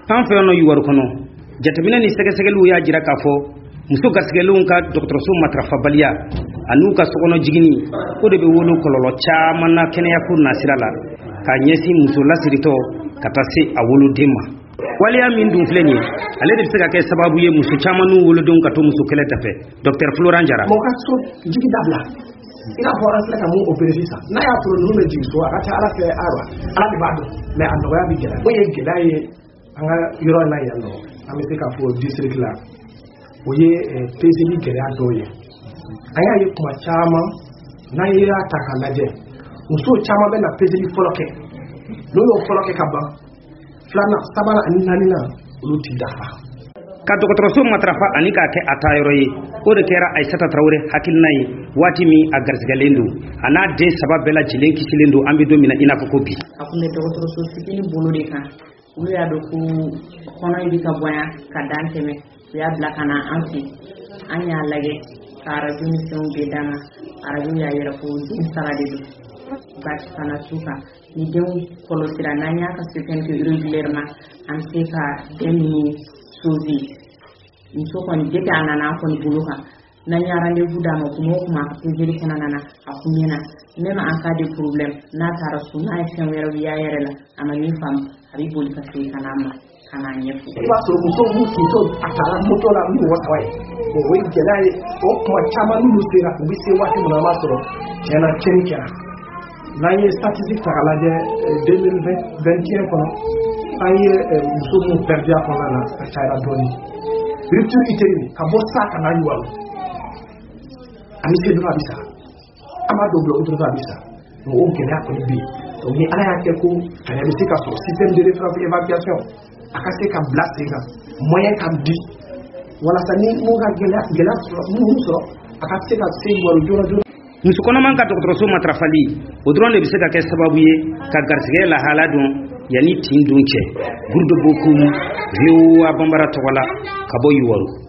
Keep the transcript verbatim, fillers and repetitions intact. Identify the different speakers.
Speaker 1: Tan fɛn no yuwaru kono jatemina ni sɛgɛsɛgɛliw y'a jira k'a fɔ muso gasigɛlenw ka dɔgɔtɔrɔso matarafabaliya an'u ka sokɔnɔ jigini o de bɛ wolo kɔlɔlɔ caman na kɛnɛyako nasira la ka ɲɛsin muso lasiritɔ ka taa se a woloden ma. Waliya min dun filɛ nin ye ale de bɛ se ka kɛ sababu ye muso caman n'u wolodenw ka to muso kɛlɛ tɛfɛ. Docteur Florent Jara.
Speaker 2: Mɔgɔ ka so jigi dabila i n'a fɔ an filɛ ka mun opérer sisan n'a y'a sɔrɔ ninnu bɛ jigin so a ka ca Ala fɛ ayiwa Ala de b'a dɔn mais a nɔgɔya bɛ gɛlɛya. O ye gɛlɛya ye an ka yɔrɔ in na yan nɔ an bɛ se k'a fɔ district la o ye peseli gɛlɛya dɔw ye. An y'a ye kuma caman n'an y'a ta k'a lajɛ muso caman bɛ na peseli fɔlɔ kɛ n'o y'o fɔlɔ kɛ ka ban filanan sabanan ani naaninan olu ti dafa.
Speaker 1: Ka dɔgɔtɔrɔso matarafa ani k'a kɛ a taa yɔrɔ ye o de kɛra Aissata Traoré hakilina ye waati min a garisɛgɛlen don a n'a den saba bɛɛ lajɛlen kisilen don an bɛ don min na i n'a fɔ ko bi.
Speaker 3: A kun bɛ dɔgɔtɔrɔso fitinin bolo de kan olu y'a dɔn ko kɔnɔ in bɛ ka bonya ka dan tɛmɛ u y'a bila ka na an fɛ an y'a lajɛ ka arajo ni fɛnw bɛɛ d'an ma arajo y'a yira ko den saba de don baasi fana t'u kan ni denw kɔlɔsira n'an y'a ka sɛgɛn kɛ régulièrement an bɛ se ka den ninnu sauver muso kɔni depuis a nana an kɔni bolo kan n'an ye rendez-vous d'a ma kuma o kuma a ka peseli kɔnɔna na a kun ɲɛna même en cas de problème n'a taara so n'a ye fɛn wɛrɛw y'a yɛrɛ la a ma min faamu a bɛ boli ka segin ka n'a ma ka n'a ɲɛfɔ.
Speaker 2: I b'a sɔrɔ muso mun tintɔ a taara moto la n'u wɔtɔ ye o ye gɛlɛya ye o kuma caman n'olu sera u bɛ se waati min na an b'a sɔrɔ tiɲɛna tiɲɛni kɛra. N'an ye statistique ta k'a lajɛ deux mille vingt et un kɔnɔ an ye muso mun perdu a kɔnɔna na a cayara dɔɔnin. Rupture utérine ka bɔ sa ka na yuwaru ani se dɔrɔn a bɛ sa an b'a dɔw bila o dɔrɔn a bɛ sa donc o gɛlɛya kɔni bɛ yen donc ni Ala y'a kɛ ko fɛɛrɛ bɛ se ka sɔrɔ système de référence évacuation a ka se ka bila sen kan moyen ka di walasa ni mun ka gɛlɛya gɛlɛya sɔrɔ mun sɔrɔ a ka se ka se yuwaru joona joona.
Speaker 1: Muso kɔnɔman ka dɔgɔtɔrɔso matarafali o dɔrɔn de bɛ se ka kɛ sababu ye ka garisɛgɛ lahala dɔn yanni tin don cɛ. Groupe de Bokum V O A Bambara tɔgɔ la ka bɔ Yuwaru.